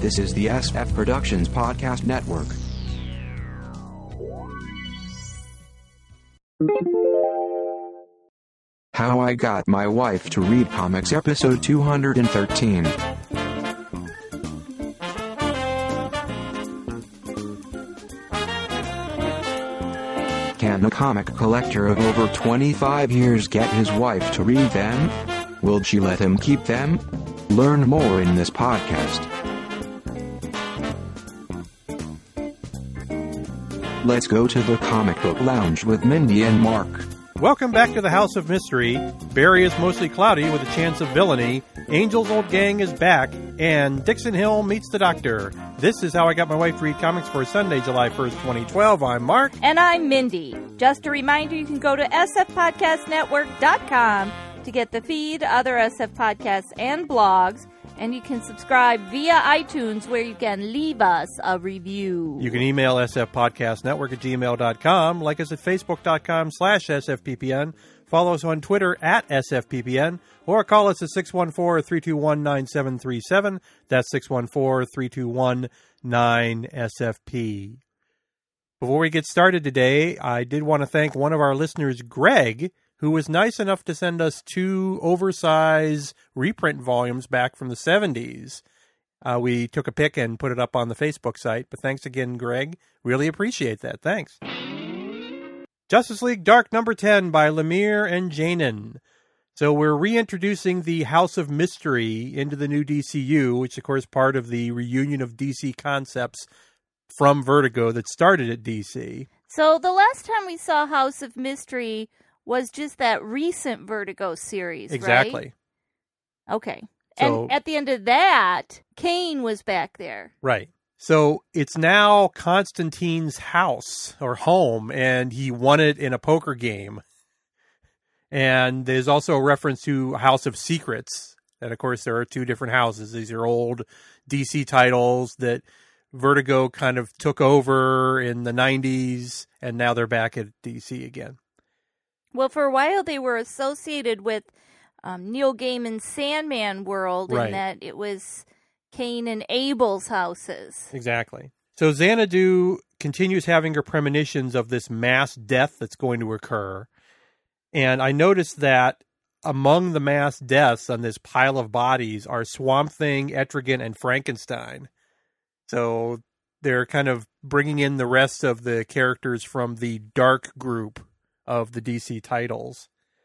This is the SF Productions Podcast Network. How I Got My Wife to Read Comics, episode 213. Can a comic collector of over 25 years get his wife to read them? Will she let him keep them? Learn more in this podcast. Let's go to the comic book lounge with Mindy and Mark. Welcome back to the House of Mystery. Barry is mostly cloudy with a chance of villainy. Angel's old gang is back, and Dixon Hill meets the Doctor. This is How I Got My Wife to Read Comics for Sunday, July 1st, 2012. I'm Mark. And I'm Mindy. Just a reminder, you can go to sfpodcastnetwork.com to get the feed, other SF podcasts, and blogs. And you can subscribe via iTunes, where you can leave us a review. You can email sfpodcastnetwork@gmail.com, like us at facebook.com/sfppn, follow us on Twitter at sfppn, or call us at 614-321-9737. That's 614-321-9SFP. Before we get started today, I did want to thank one of our listeners, Greg, who was nice enough to send us 2 oversized reprint volumes back from the 70s. We took a pic and put it up on the Facebook site, but thanks again, Greg. Really appreciate that. Thanks. Justice League Dark number 10 by Lemire and Janin. So we're reintroducing the House of Mystery into the new DCU, which of course part of the reunion of DC concepts from Vertigo that started at DC. So the last time we saw House of Mystery was just that recent Vertigo series, exactly. Right? Okay. So, and at the end of that, Kane was back there. Right. So it's now Constantine's house or home, and he won it in a poker game. And there's also a reference to House of Secrets. And, of course, there are 2 different houses. These are old DC titles that Vertigo kind of took over in the 90s, and now they're back at DC again. Well, for a while they were associated with Neil Gaiman's Sandman world, right, in that it was Cain and Abel's houses. Exactly. So Xanadu continues having her premonitions of this mass death that's going to occur. And I noticed that among the mass deaths on this pile of bodies are Swamp Thing, Etrigan, and Frankenstein. So they're kind of bringing in the rest of the characters from the Dark group of the DC titles.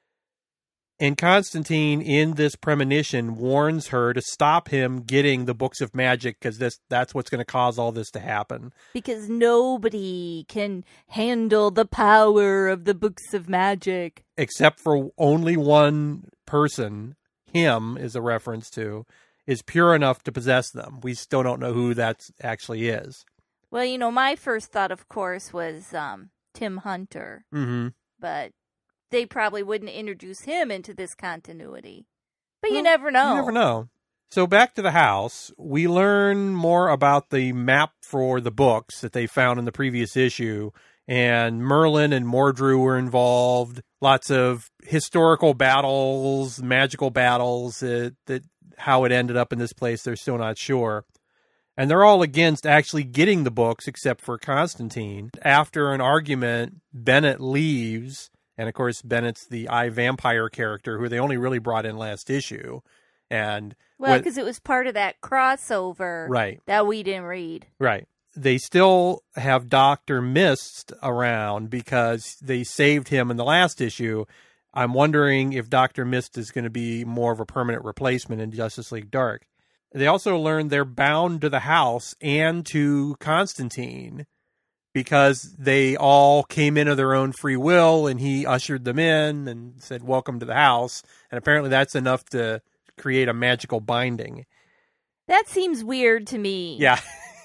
And Constantine, in this premonition, warns her to stop him getting the books of magic, because that's what's going to cause all this to happen. Because nobody can handle the power of the books of magic. Except for only one person, him is a reference to, is pure enough to possess them. We still don't know who that actually is. Well, you know, my first thought, of course, was Tim Hunter. Mm-hmm. But they probably wouldn't introduce him into this continuity. But you never know. You never know. So back to the house, we learn more about the map for the books that they found in the previous issue. And Merlin and Mordru were involved. Lots of historical battles, magical battles, that how it ended up in this place, they're still not sure. And they're all against actually getting the books, except for Constantine. After an argument, Bennett leaves. And, of course, Bennett's the vampire character who they only really brought in last issue. And well, because it was part of that crossover, right, that we didn't read. Right. They still have Dr. Mist around because they saved him in the last issue. I'm wondering if Dr. Mist is going to be more of a permanent replacement in Justice League Dark. They also learned they're bound to the house and to Constantine because they all came in of their own free will, and he ushered them in and said, "Welcome to the house." And apparently that's enough to create a magical binding. That seems weird to me. Yeah.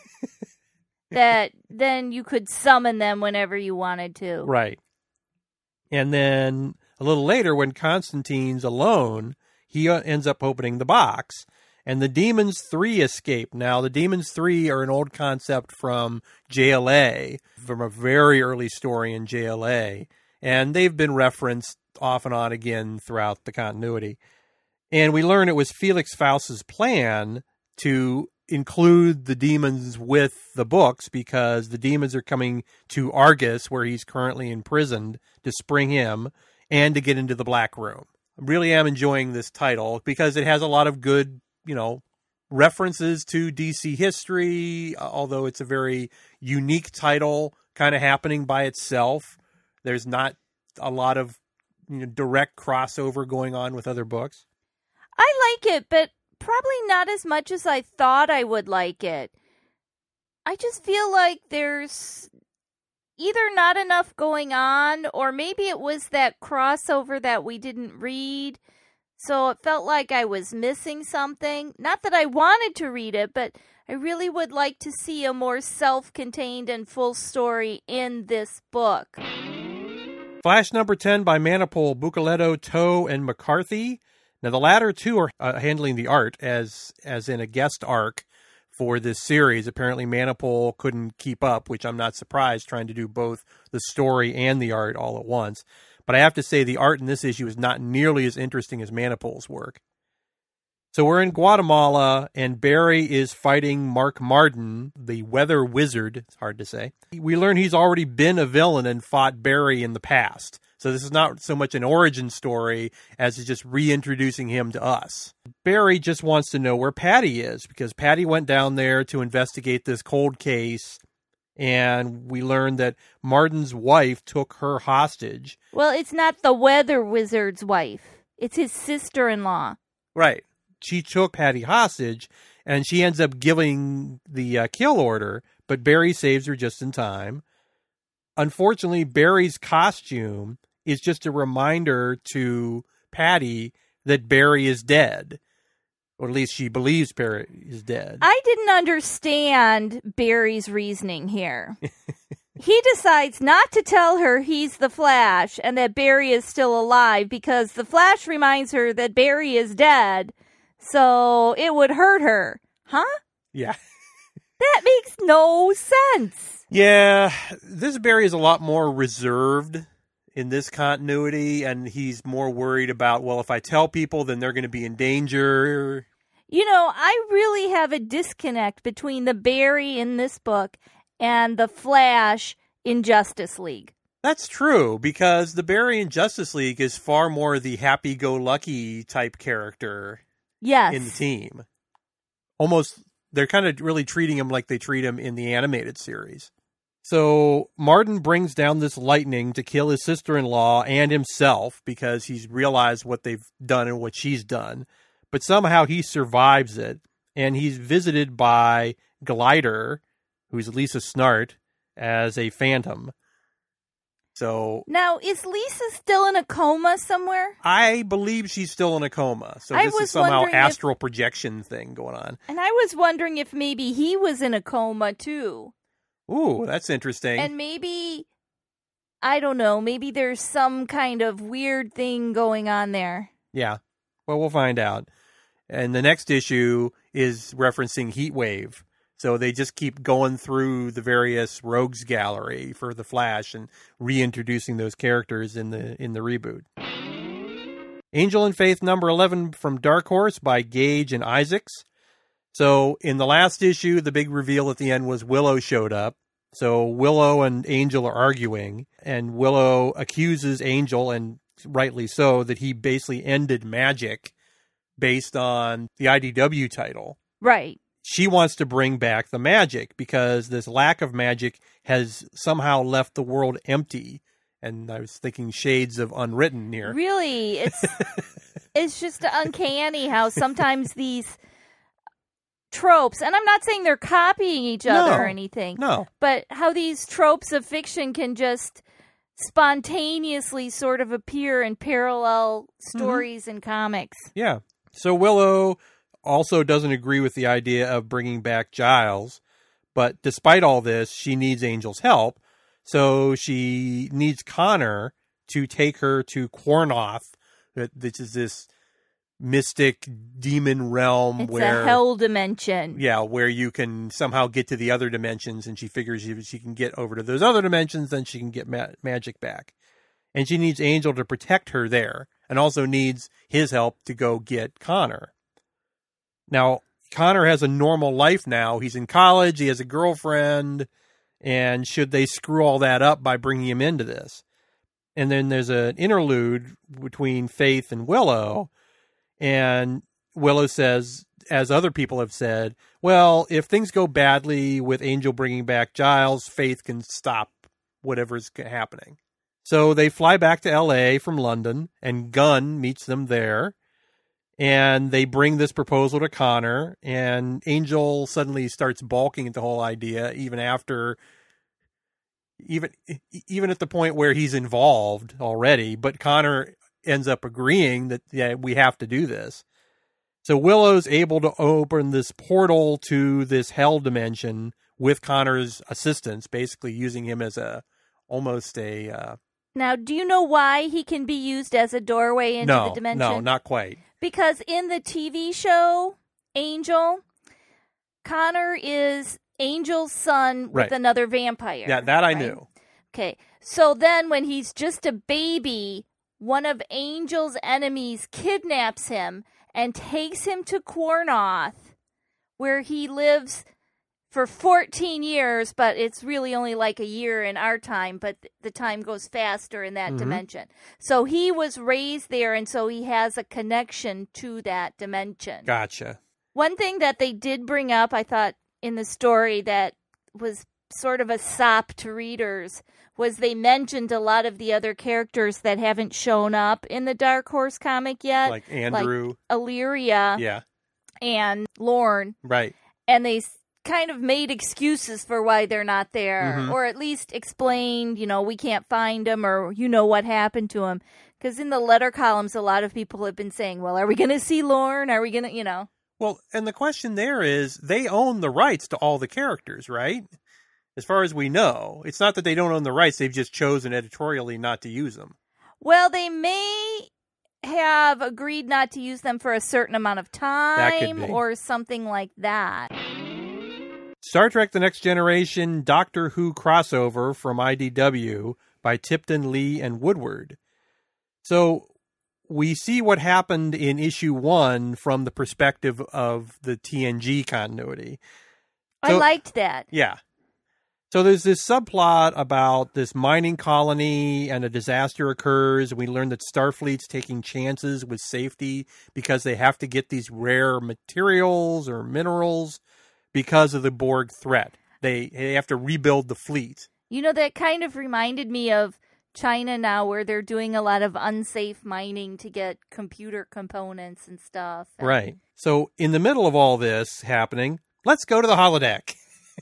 That then you could summon them whenever you wanted to. Right. And then a little later, when Constantine's alone, he ends up opening the box. And the Demons 3 escape. Now, the Demons 3 are an old concept from JLA, from a very early story in JLA. And they've been referenced off and on again throughout the continuity. And we learn it was Felix Faust's plan to include the demons with the books because the demons are coming to Argus, where he's currently imprisoned, to spring him and to get into the Black Room. I really am enjoying this title because it has a lot of good, references to DC history, although it's a very unique title kind of happening by itself. There's not a lot of direct crossover going on with other books. I like it, but probably not as much as I thought I would like it. I just feel like there's either not enough going on, or maybe it was that crossover that we didn't read, so it felt like I was missing something. Not that I wanted to read it, but I really would like to see a more self-contained and full story in this book. Flash number 10 by Manapul, Bucoletto, Toe, and McCarthy. Now, the latter two are handling the art as in a guest arc for this series. Apparently, Manapul couldn't keep up, which I'm not surprised, trying to do both the story and the art all at once. But I have to say, the art in this issue is not nearly as interesting as Manapul's work. So we're in Guatemala, and Barry is fighting Mark Marden, the weather wizard. It's hard to say. We learn he's already been a villain and fought Barry in the past. So this is not so much an origin story as it's just reintroducing him to us. Barry just wants to know where Patty is, because Patty went down there to investigate this cold case, and we learned that Marden's wife took her hostage. Well, it's not the weather wizard's wife. It's his sister-in-law. Right. She took Patty hostage, and she ends up giving the kill order, but Barry saves her just in time. Unfortunately, Barry's costume is just a reminder to Patty that Barry is dead. Or at least she believes Barry is dead. I didn't understand Barry's reasoning here. He decides not to tell her he's the Flash and that Barry is still alive because the Flash reminds her that Barry is dead, so it would hurt her. Huh? Yeah. That makes no sense. Yeah, this Barry is a lot more reserved in this continuity, and he's more worried about, well, if I tell people, then they're going to be in danger. I really have a disconnect between the Barry in this book and the Flash in Justice League. That's true, because the Barry in Justice League is far more the happy-go-lucky type character in the team. Almost, they're kind of really treating him like they treat him in the animated series. So Marden brings down this lightning to kill his sister-in-law and himself because he's realized what they've done and what she's done. But somehow he survives it, and he's visited by Glider, who's Lisa Snart, as a phantom. So now, is Lisa still in a coma somewhere? I believe she's still in a coma. So this is somehow astral projection thing going on. And I was wondering if maybe he was in a coma too. Ooh, that's interesting. And maybe, I don't know, maybe there's some kind of weird thing going on there. Yeah. Well, we'll find out. And the next issue is referencing Heatwave. So they just keep going through the various rogues gallery for the Flash and reintroducing those characters in the reboot. Angel and Faith number 11 from Dark Horse by Gage and Isaacs. So in the last issue, the big reveal at the end was Willow showed up. So Willow and Angel are arguing, and Willow accuses Angel, and rightly so, that he basically ended magic based on the IDW title. Right. She wants to bring back the magic because this lack of magic has somehow left the world empty. And I was thinking shades of Unwritten here. Really, it's just uncanny how sometimes these tropes, and I'm not saying they're copying each other or anything, but how these tropes of fiction can just spontaneously sort of appear in parallel stories and comics. Yeah. So Willow also doesn't agree with the idea of bringing back Giles, but despite all this, she needs Angel's help. So she needs Connor to take her to Quarnoth, which is this mystic demon realm. It's where a hell dimension. Yeah, where you can somehow get to the other dimensions, and she figures if she can get over to those other dimensions, then she can get magic back. And she needs Angel to protect her there, and also needs his help to go get Connor. Now, Connor has a normal life now. He's in college. He has a girlfriend. And should they screw all that up by bringing him into this? And then there's an interlude between Faith and Willow. And Willow says, as other people have said, well, if things go badly with Angel bringing back Giles, Faith can stop whatever's happening. So they fly back to L.A. from London, and Gunn meets them there. And they bring this proposal to Connor, and Angel suddenly starts balking at the whole idea, even at the point where he's involved already. But Connor ends up agreeing that we have to do this. So Willow's able to open this portal to this hell dimension with Connor's assistance, basically using him as almost a. Now, do you know why he can be used as a doorway into the dimension? No, not quite. Because in the TV show, Angel, Connor is Angel's son with another vampire. Yeah, that I knew. Okay. So then when he's just a baby, one of Angel's enemies kidnaps him and takes him to Quarnoth, where he lives for 14 years, but it's really only like a year in our time, but the time goes faster in that dimension. So he was raised there, and so he has a connection to that dimension. Gotcha. One thing that they did bring up, I thought, in the story that was sort of a sop to readers, was they mentioned a lot of the other characters that haven't shown up in the Dark Horse comic yet. Like Andrew. Like Illyria. And Lorne. Right. And they kind of made excuses for why they're not there, or at least explained, we can't find them, or what happened to them. Because in the letter columns, a lot of people have been saying, well, are we going to see Lorne? Are we going to, Well, and the question there is, they own the rights to all the characters, right? As far as we know. It's not that they don't own the rights, they've just chosen editorially not to use them. Well, they may have agreed not to use them for a certain amount of time, or something like that. Star Trek The Next Generation Doctor Who crossover from IDW by Tipton, Lee, and Woodward. So we see what happened in issue 1 from the perspective of the TNG continuity. I liked that. Yeah. So there's this subplot about this mining colony and a disaster occurs. We learn that Starfleet's taking chances with safety because they have to get these rare materials or minerals because of the Borg threat. They have to rebuild the fleet. That kind of reminded me of China now, where they're doing a lot of unsafe mining to get computer components and stuff. Right. So in the middle of all this happening, let's go to the holodeck.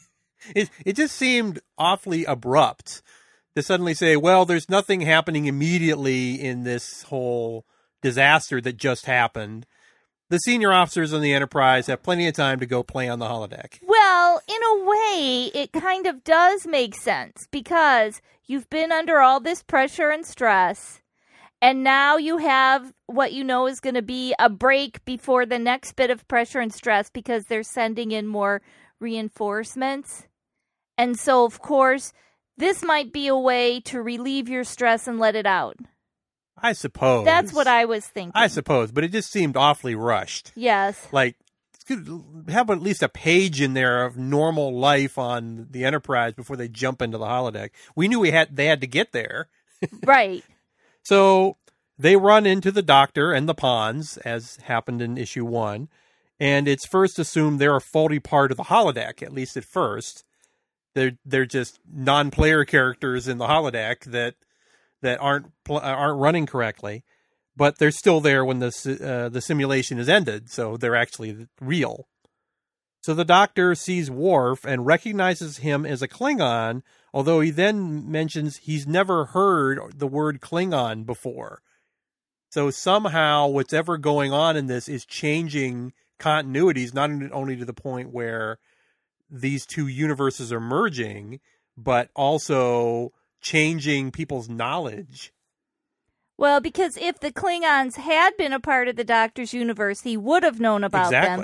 It just seemed awfully abrupt to suddenly say, well, there's nothing happening immediately in this whole disaster that just happened. The senior officers on the Enterprise have plenty of time to go play on the holodeck. Well, in a way, it kind of does make sense, because you've been under all this pressure and stress, and now you have what is going to be a break before the next bit of pressure and stress, because they're sending in more reinforcements. And so, of course, this might be a way to relieve your stress and let it out. I suppose. That's what I was thinking. I suppose, but it just seemed awfully rushed. Yes. Like, have at least a page in there of normal life on the Enterprise before they jump into the holodeck. We knew they had to get there. Right. So they run into the Doctor and the Pawns, as happened in issue 1, and it's first assumed they're a faulty part of the holodeck, at least at first. They're just non-player characters in the holodeck that aren't running correctly, but they're still there when the simulation is ended, so they're actually real. So the Doctor sees Worf and recognizes him as a Klingon, although he then mentions he's never heard the word Klingon before. So somehow what's ever going on in this is changing continuities, not only to the point where these two universes are merging, but also changing people's knowledge. Well, because if the Klingons had been a part of the Doctor's universe, he would have known about them.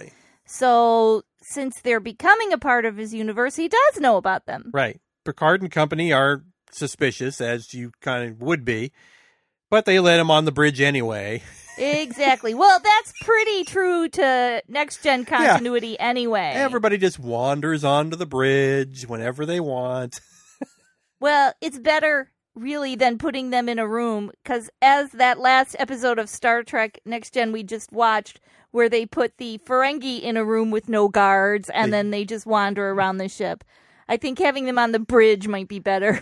So since they're becoming a part of his universe, he does know about them. Right. Picard and company are suspicious, as you kind of would be, but they let him on the bridge anyway. Exactly. Well, that's pretty true to Next Gen continuity anyway. Everybody just wanders onto the bridge whenever they want. Well, it's better, really, than putting them in a room, because as that last episode of Star Trek Next Gen we just watched, where they put the Ferengi in a room with no guards, and then they just wander around the ship. I think having them on the bridge might be better.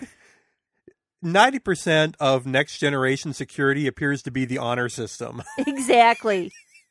90% of Next Generation security appears to be the honor system. Exactly.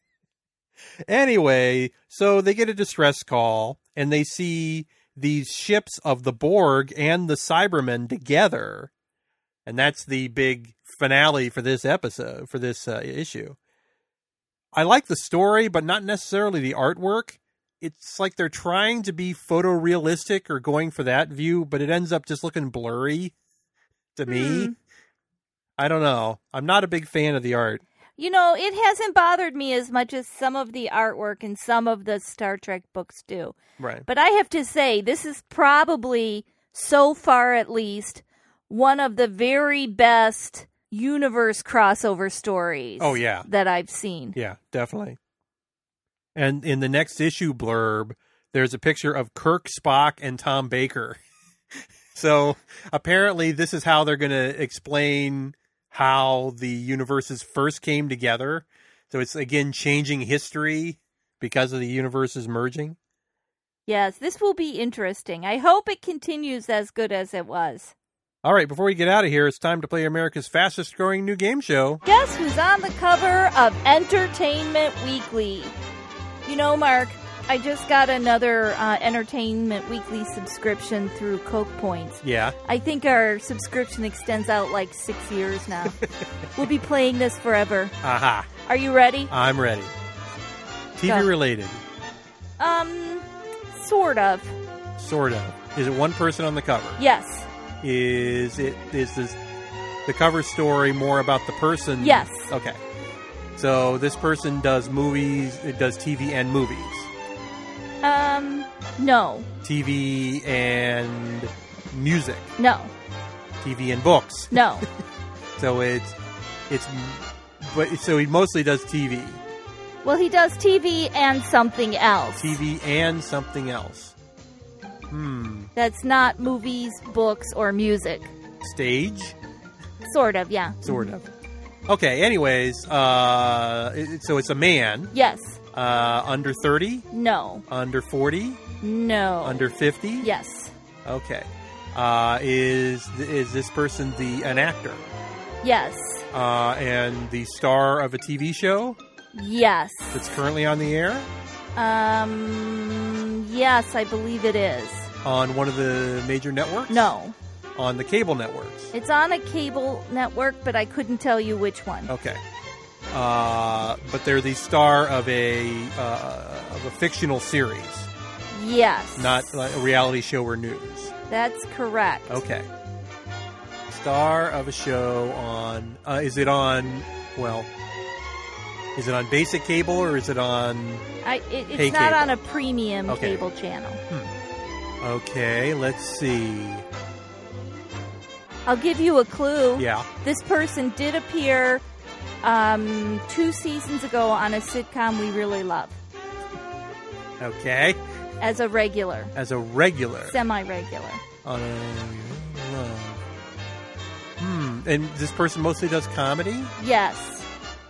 Anyway, so they get a distress call, and they see these ships of the Borg and the Cybermen together. And that's the big finale for this episode, for this issue. I like the story, but not necessarily the artwork. It's like they're trying to be photorealistic or going for that view, but it ends up just looking blurry to me. I don't know. I'm not a big fan of the art. You know, it hasn't bothered me as much as some of the artwork in some of the Star Trek books do. Right. But I have to say, this is probably, so far at least, one of the very best universe crossover stories that I've seen. Yeah, definitely. And in the next issue blurb, there's a picture of Kirk, Spock, and Tom Baker. So apparently this is how they're going to explain how the universes first came together. So it's, again, changing history because of the universes merging. Yes, this will be interesting. I hope it continues as good as it was. All right, before we get out of here, it's time to play America's fastest-growing new game show. Guess who's on the cover of Entertainment Weekly? You know, Mark, I just got another Entertainment Weekly subscription through Coke Points. Yeah. I think our subscription extends out like 6 years now. We'll be playing this forever. Aha. Are you ready? I'm ready. TV related. Sort of. Sort of. Is it one person on the cover? Yes. Is this the cover story more about the person? Yes. Okay. So this person does movies, it does TV and movies. No. TV and music. No. TV and books. No. So so he mostly does TV. Well, he does TV and something else. TV and something else. That's not movies, books, or music. Stage? Sort of, yeah. Sort of. Okay, anyways, so it's a man. Yes. Under 30? No. Under 40? No. Under 50? Yes. Okay. Is this person an actor? Yes. And the star of a TV show? Yes. That's currently on the air? Yes, I believe it is. On one of the major networks? No. On the cable networks? It's on a cable network, but I couldn't tell you which one. Okay. But they're the star of a fictional series. Yes. Not like a reality show or news. That's correct. Okay. Star of a show on... Is it on basic cable or is it on... It's not on a premium cable channel. Okay, let's see. I'll give you a clue. Yeah. This person did appear 2 seasons ago on a sitcom we really love. Okay. As a regular. Semi-regular. And this person mostly does comedy? Yes.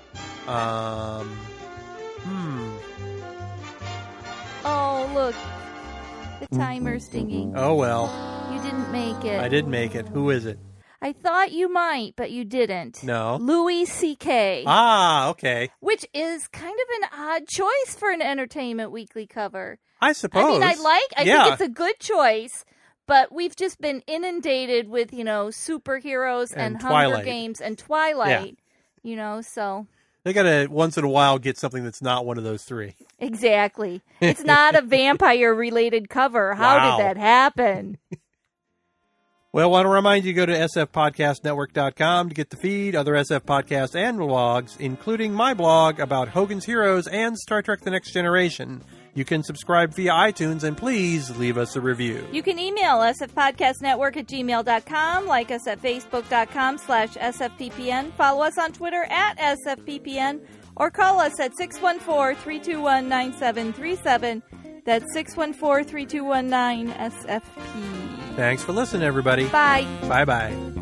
Oh, look. The timer's dinging. Oh, well. You didn't make it. I did make it. Who is it? I thought you might, but you didn't. No. Louis C.K. Ah, okay. Which is kind of an odd choice for an Entertainment Weekly cover. I suppose. I think it's a good choice, but we've just been inundated with, superheroes and Hunger Games and Twilight, so... They gotta, once in a while, get something that's not one of those three. Exactly. It's not a vampire-related cover. How did that happen? Well, I want to remind you to go to sfpodcastnetwork.com to get the feed, other SF podcasts, and blogs, including my blog about Hogan's Heroes and Star Trek The Next Generation. You can subscribe via iTunes, and please leave us a review. You can email us at podcastnetwork@gmail.com, like us at facebook.com/sfppn, follow us on Twitter @sfppn, or call us at 614-321-9737. That's 614-3219-SFP. Thanks for listening, everybody. Bye. Bye-bye.